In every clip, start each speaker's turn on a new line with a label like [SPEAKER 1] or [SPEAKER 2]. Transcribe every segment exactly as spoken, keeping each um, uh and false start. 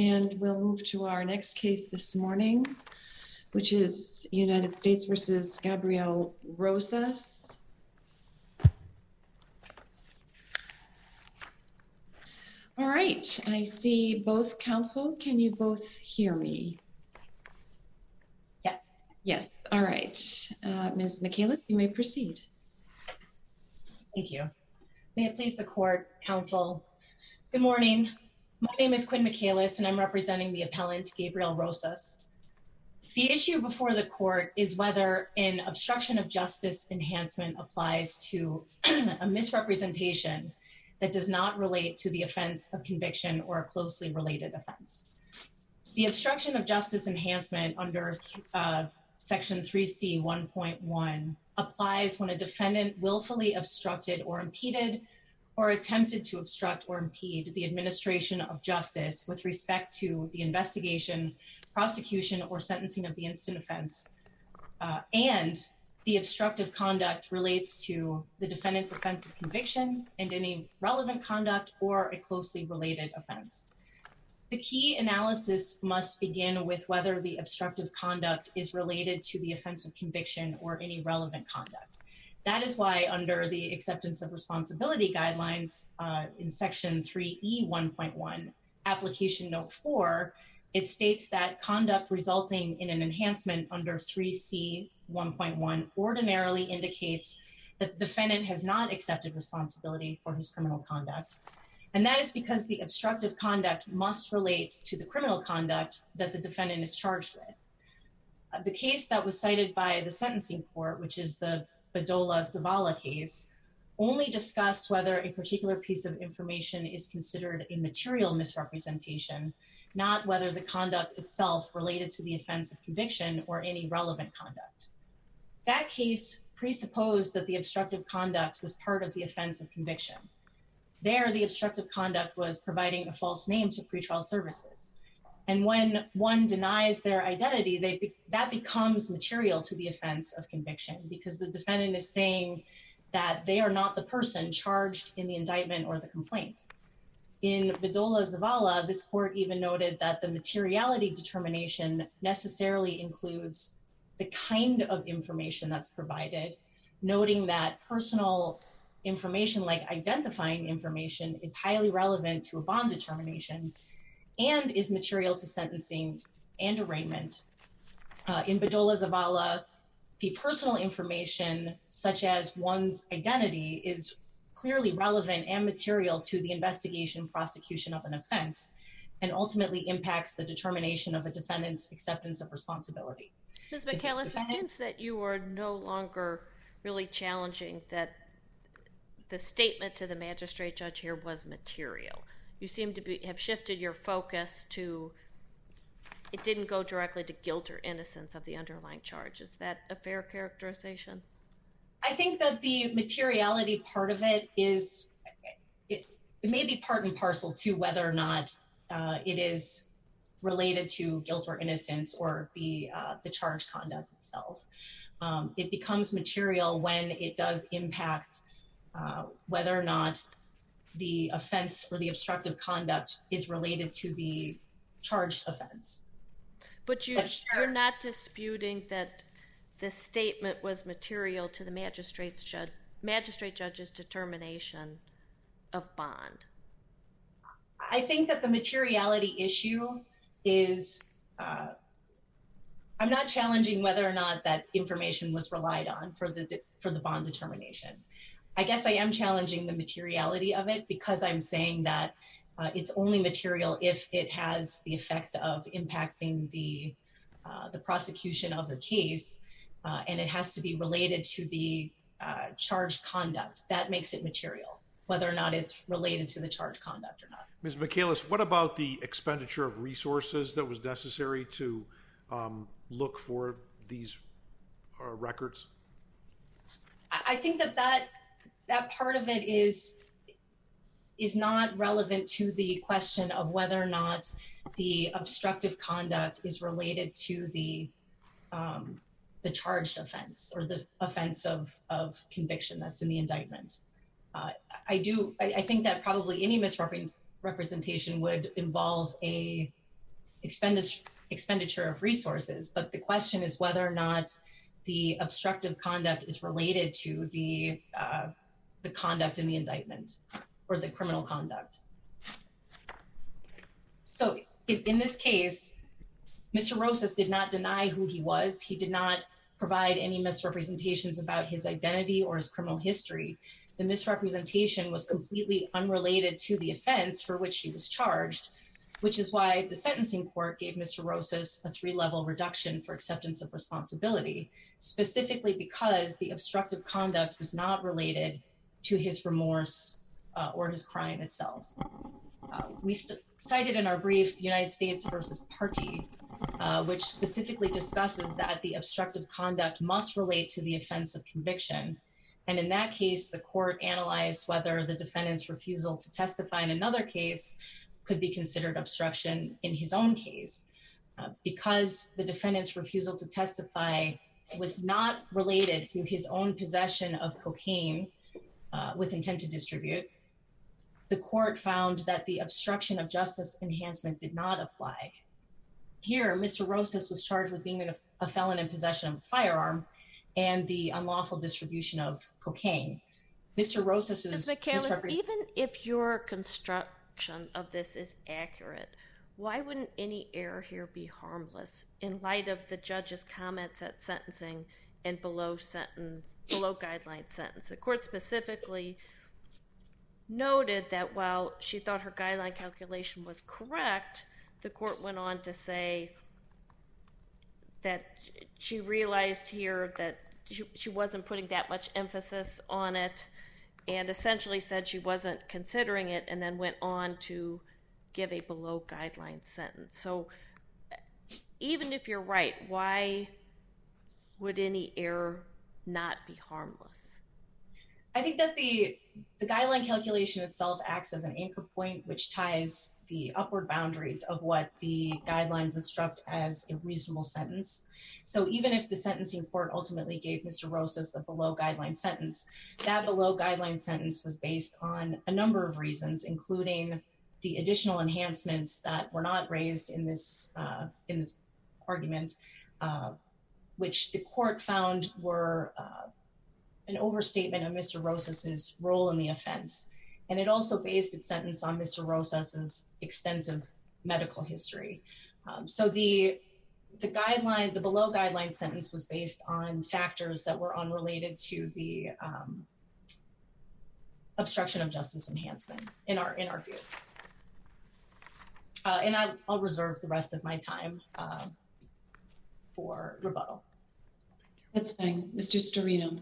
[SPEAKER 1] and we'll move to our next case this morning, which is United States versus Gabriel Rosas. All right, I see both counsel. Can you both hear me?
[SPEAKER 2] Yes.
[SPEAKER 1] Yes, all right. Uh, Miz Michaelis, you may proceed.
[SPEAKER 2] Thank you. May it please the court, counsel. Good morning. My name is Quinn Michaelis, and I'm representing the appellant, Gabriel Rosas. The issue before the court is whether an obstruction of justice enhancement applies to a misrepresentation that does not relate to the offense of conviction or a closely related offense. The obstruction of justice enhancement under uh, Section three C one point one applies when a defendant willfully obstructed or impeded or attempted to obstruct or impede the administration of justice with respect to the investigation, prosecution, or sentencing of the instant offense, uh, and the obstructive conduct relates to the defendant's offense of conviction and any relevant conduct or a closely related offense. The key analysis must begin with whether the obstructive conduct is related to the offense of conviction or any relevant conduct. That is why under the acceptance of responsibility guidelines uh, in Section three E one point one, application note four, it states that conduct resulting in an enhancement under three C one point one ordinarily indicates that the defendant has not accepted responsibility for his criminal conduct. And that is because the obstructive conduct must relate to the criminal conduct that the defendant is charged with. Uh, the case that was cited by the sentencing court, which is the Bedolla-Zavala case, only discussed whether a particular piece of information is considered a material misrepresentation, not whether the conduct itself related to the offense of conviction or any relevant conduct. That case presupposed that the obstructive conduct was part of the offense of conviction. There, the obstructive conduct was providing a false name to pretrial services. And when one denies their identity, they be, that becomes material to the offense of conviction because the defendant is saying that they are not the person charged in the indictment or the complaint. In Bedolla-Zavala, this court even noted that the materiality determination necessarily includes the kind of information that's provided, noting that personal information like identifying information is highly relevant to a bond determination and is material to sentencing and arraignment. Uh, in Bedolla-Zavala, the personal information, such as one's identity, is clearly relevant and material to the investigation, prosecution of an offense, and ultimately impacts the determination of a defendant's acceptance of responsibility.
[SPEAKER 3] Miz Michaelis, defendant... it seems that you are no longer really challenging that the statement to the magistrate judge here was material. You seem to be, have shifted your focus to, it didn't go directly to guilt or innocence of the underlying charge. Is that a fair characterization?
[SPEAKER 2] I think that the materiality part of it is, it, it may be part and parcel to whether or not uh, it is related to guilt or innocence or the, uh, the charge conduct itself. Um, it becomes material when it does impact uh, whether or not the offense or the obstructive conduct is related to the charged offense.
[SPEAKER 3] But, you, but sure. You're not disputing that the statement was material to the magistrate's judge, magistrate judge's determination of bond.
[SPEAKER 2] I think that the materiality issue is, uh, I'm not challenging whether or not that information was relied on for the for the bond determination. I guess I am challenging the materiality of it because I'm saying that uh, it's only material if it has the effect of impacting the uh, the prosecution of the case, uh, and it has to be related to the uh, charged conduct. That makes it material, whether or not it's related to the charged conduct or not.
[SPEAKER 4] Miz Michaelis, what about the expenditure of resources that was necessary to um, look for these uh, records?
[SPEAKER 2] I think that, that that part of it is is not relevant to the question of whether or not the obstructive conduct is related to the um, the charged offense or the offense of, of conviction that's in the indictment. Uh, I do. I, I think that probably any misrepresentation would involve a expenditure expenditure of resources, but the question is whether or not the obstructive conduct is related to the uh, the conduct in the indictment or the criminal conduct. So in, in this case, Mister Rosas did not deny who he was. He did not provide any misrepresentations about his identity or his criminal history. The misrepresentation was completely unrelated to the offense for which he was charged, which is why the sentencing court gave Mister Rosas a three-level reduction for acceptance of responsibility, specifically because the obstructive conduct was not related to his remorse uh, or his crime itself. Uh, we st- cited in our brief the United States versus Party, uh, which specifically discusses that the obstructive conduct must relate to the offense of conviction. And in that case, the court analyzed whether the defendant's refusal to testify in another case could be considered obstruction in his own case. Uh, because the defendant's refusal to testify was not related to his own possession of cocaine uh, with intent to distribute, the court found that the obstruction of justice enhancement did not apply. Here, Mister Rosas was charged with being a, a felon in possession of a firearm and the unlawful distribution of cocaine. Mister Rosas is...
[SPEAKER 3] Miz Michaelis, even if your construction of this is accurate, why wouldn't any error here be harmless in light of the judge's comments at sentencing and below sentence, below guideline sentence? The court specifically noted that while she thought her guideline calculation was correct, the court went on to say that she realized here that she, she wasn't putting that much emphasis on it and essentially said she wasn't considering it, and then went on to give a below guideline sentence. So even if you're right, why would any error not be harmless?
[SPEAKER 2] I think that the the guideline calculation itself acts as an anchor point, which ties the upward boundaries of what the guidelines instruct as a reasonable sentence. So even if the sentencing court ultimately gave Mister Rosas the below guideline sentence, that below guideline sentence was based on a number of reasons, including the additional enhancements that were not raised in this uh, in this argument, uh, which the court found were uh, an overstatement of Mister Rosas's role in the offense. And it also based its sentence on Mister Rosas's extensive medical history. Um, so the the guideline, the below guideline sentence was based on factors that were unrelated to the um, obstruction of justice enhancement in our in our view. Uh, and I, I'll reserve the rest of my time uh, for rebuttal.
[SPEAKER 1] That's fine. Mister Storino.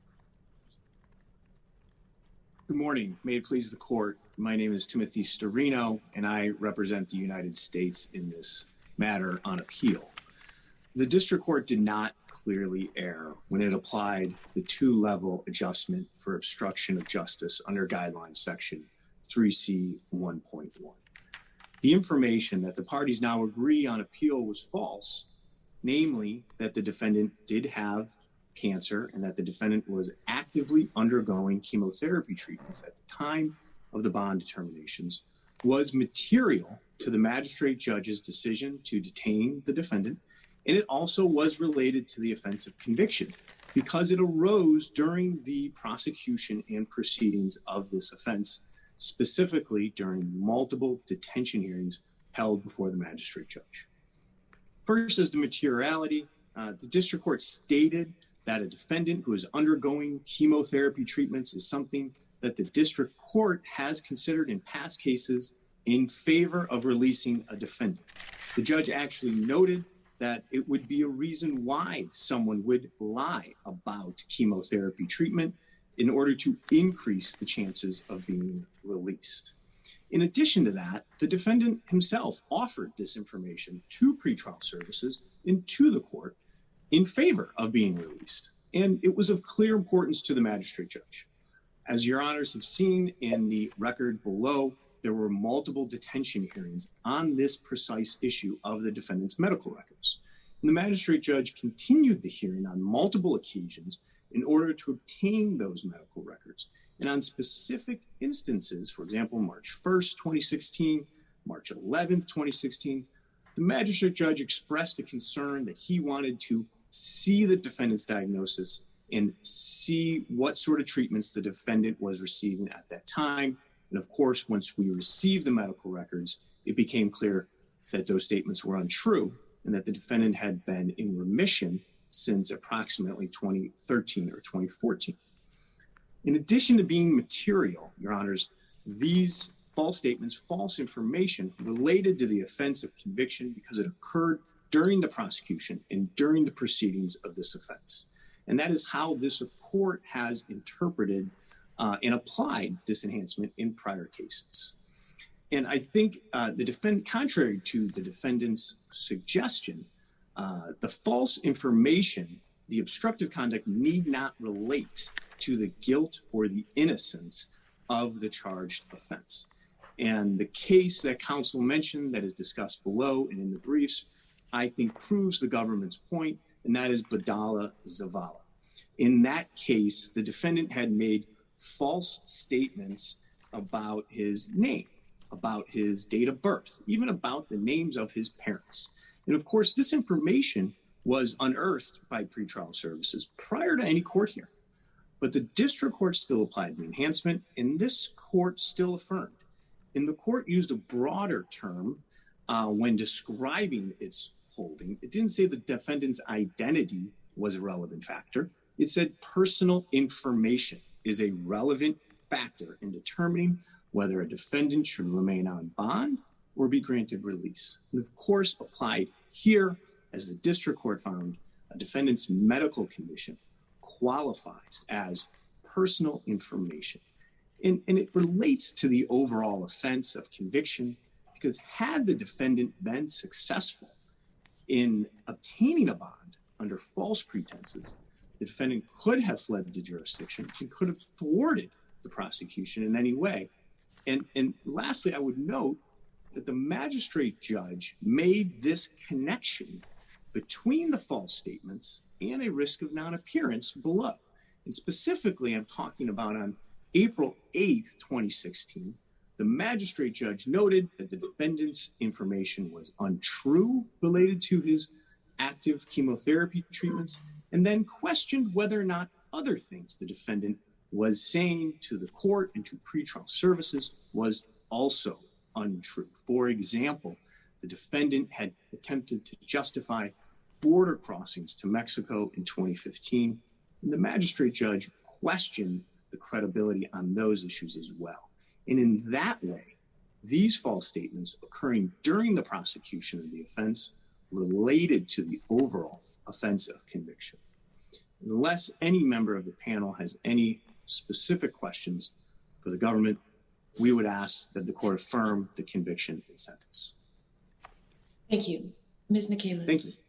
[SPEAKER 5] Good morning. May it please the court. My name is Timothy Storino, and I represent the United States in this matter on appeal. The district court did not clearly err when it applied the two-level adjustment for obstruction of justice under guidelines section three C one point one. The information that the parties now agree on appeal was false, namely that the defendant did have cancer and that the defendant was actively undergoing chemotherapy treatments at the time of the bond determinations, was material to the magistrate judge's decision to detain the defendant, and it also was related to the offense of conviction because it arose during the prosecution and proceedings of this offense, specifically during multiple detention hearings held before the magistrate judge. First, as the materiality, uh, the district court stated that a defendant who is undergoing chemotherapy treatments is something that the district court has considered in past cases in favor of releasing a defendant. The judge actually noted that it would be a reason why someone would lie about chemotherapy treatment in order to increase the chances of being released. In addition to that, the defendant himself offered this information to pretrial services and to the court in favor of being released, and it was of clear importance to the magistrate judge. As your honors have seen in the record below, there were multiple detention hearings on this precise issue of the defendant's medical records. And the magistrate judge continued the hearing on multiple occasions in order to obtain those medical records. And on specific instances, for example, March first, twenty sixteen, March eleventh, twenty sixteen, the magistrate judge expressed a concern that he wanted to see the defendant's diagnosis and see what sort of treatments the defendant was receiving at that time. And of course, once we received the medical records, it became clear that those statements were untrue and that the defendant had been in remission since approximately twenty thirteen or twenty fourteen. In addition to being material, Your Honors, these false statements, false information related to the offense of conviction because it occurred during the prosecution and during the proceedings of this offense. And that is how this court has interpreted uh, and applied this enhancement in prior cases. And I think uh, the defendant, contrary to the defendant's suggestion, uh, the false information, the obstructive conduct need not relate to the guilt or the innocence of the charged offense. And the case that counsel mentioned that is discussed below and in the briefs, I think proves the government's point, and that is Badala Zavala. In that case, the defendant had made false statements about his name, about his date of birth, even about the names of his parents. And of course, this information was unearthed by pretrial services prior to any court hearing. But the district court still applied the enhancement, and this court still affirmed. And the court used a broader term uh, when describing its holding. It didn't say the defendant's identity was a relevant factor. It said personal information is a relevant factor in determining whether a defendant should remain on bond or be granted release. And of course, applied here, as the district court found, a defendant's medical condition qualifies as personal information. And, and it relates to the overall offense of conviction, because had the defendant been successful in obtaining a bond under false pretenses, the defendant could have fled the jurisdiction and could have thwarted the prosecution in any way. And, and lastly, I would note that the magistrate judge made this connection between the false statements and a risk of non-appearance below. And specifically, I'm talking about on April eighth, twenty sixteen, the magistrate judge noted that the defendant's information was untrue related to his active chemotherapy treatments, and then questioned whether or not other things the defendant was saying to the court and to pretrial services was also untrue. For example, the defendant had attempted to justify border crossings to Mexico in twenty fifteen, and the magistrate judge questioned the credibility on those issues as well. And in that way, these false statements occurring during the prosecution of the offense related to the overall offense of conviction. Unless any member of the panel has any specific questions for the government, we would ask that the court affirm the conviction and sentence.
[SPEAKER 1] Thank you. Miz Michaelis.
[SPEAKER 5] Thank you.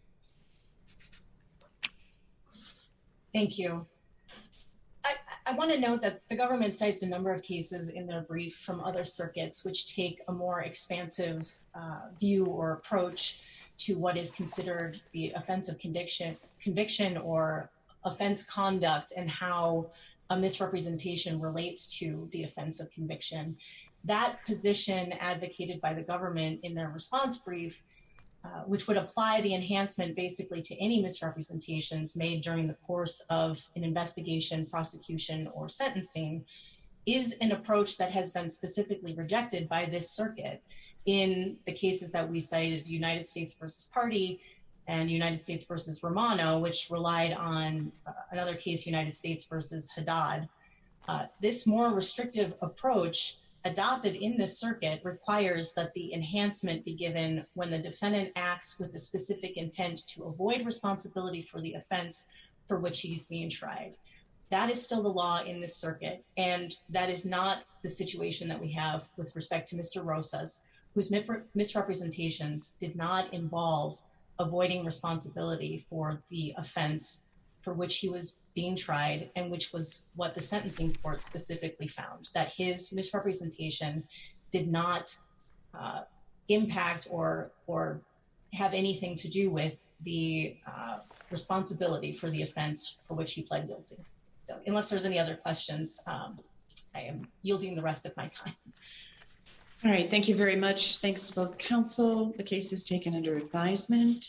[SPEAKER 2] Thank you. I, I want to note that the government cites a number of cases in their brief from other circuits which take a more expansive uh, view or approach to what is considered the offense of conviction, conviction or offense conduct, and how a misrepresentation relates to the offense of conviction. That position advocated by the government in their response brief, uh, which would apply the enhancement basically to any misrepresentations made during the course of an investigation, prosecution, or sentencing, is an approach that has been specifically rejected by this circuit in the cases that we cited, United States versus Party and United States versus Romano, which relied on uh, another case, United States versus Haddad. Uh, this more restrictive approach adopted in this circuit requires that the enhancement be given when the defendant acts with the specific intent to avoid responsibility for the offense for which he's being tried. That is still the law in this circuit, and that is not the situation that we have with respect to Mister Rosas, whose misrepresentations did not involve avoiding responsibility for the offense for which he was being tried, and which was what the sentencing court specifically found, that his misrepresentation did not uh, impact or or have anything to do with the uh, responsibility for the offense for which he pled guilty. So unless there's any other questions, um, I am yielding the rest of my time.
[SPEAKER 1] All right, thank you very much. Thanks to both counsel. The case is taken under advisement.